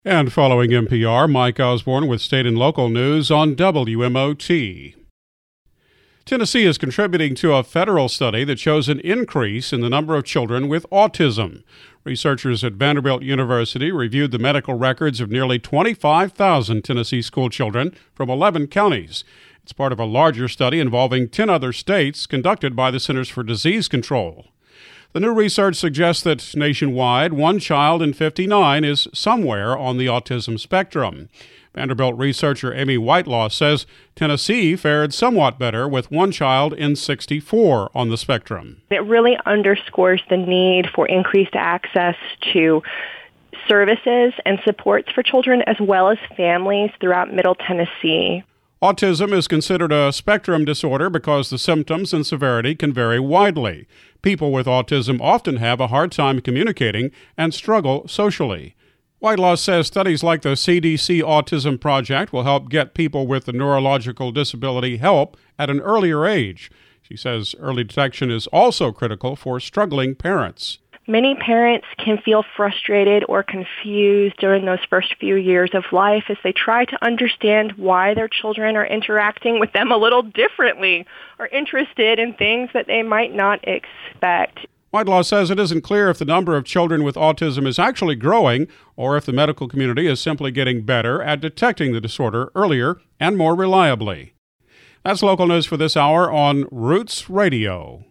And following NPR, Mike Osborne with state and local news on WMOT. Tennessee is contributing to a federal study that shows an increase in the number of children with autism. Researchers at Vanderbilt University reviewed the medical records of nearly 25,000 Tennessee school children from 11 counties. It's part of a larger study involving 10 other states conducted by the Centers for Disease Control. The new research suggests that nationwide, 1 child in 59 is somewhere on the autism spectrum. Vanderbilt researcher Amy Whitelaw says Tennessee fared somewhat better with 1 child in 64 on the spectrum. It really underscores the need for increased access to services and supports for children as well as families throughout Middle Tennessee. Autism is considered a spectrum disorder because the symptoms and severity can vary widely. People with autism often have a hard time communicating and struggle socially. Whitelaw says studies like the CDC Autism Project will help get people with the neurological disability help at an earlier age. She says early detection is also critical for struggling parents. Many parents can feel frustrated or confused during those first few years of life as they try to understand why their children are interacting with them a little differently or interested in things that they might not expect. Whitelaw says it isn't clear if the number of children with autism is actually growing or if the medical community is simply getting better at detecting the disorder earlier and more reliably. That's local news for this hour on Roots Radio.